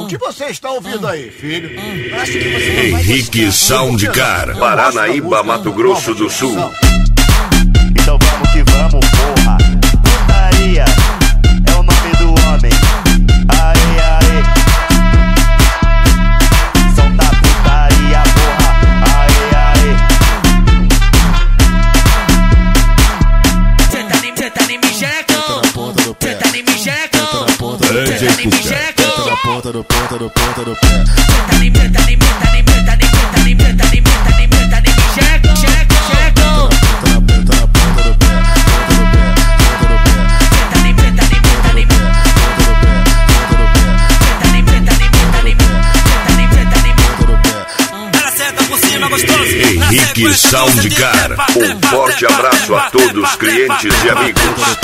que você está ouvindo aí, filho? Acho que você não vai Henrique gostar. Soundcar, Paranaíba, Mato Grosso do Sul. Então vamos que vamos, porra. Putaria é o nome do homem. Aê, aê. Solta a putaria, porra. Aê, aê. Cê tá nem me jecão. Cê tá nem me jecão. Cê tá nem me jecão. Na ponta do pé. Cê tá nem me jecão. Jecão. Henrique Soundcar, um forte abraço a todos, clientes e amigos.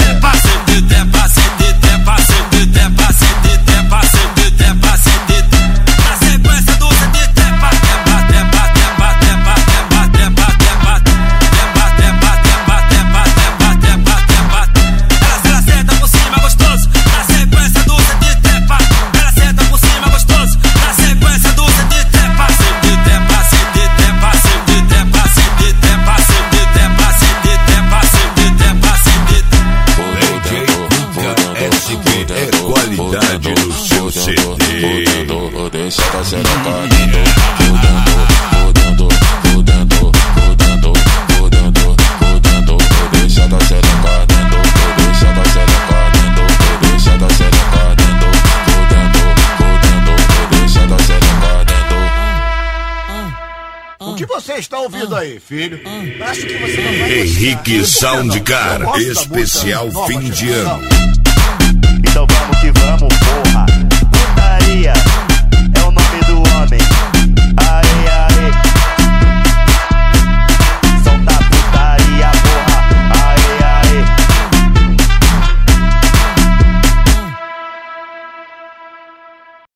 Qualidade no seu CD. Deixa da xereca deixa da xereca O que você está ouvindo aí, filho? Acho que você não vai gostar. Henrique Soundcar, especial fim de ano. Então vamos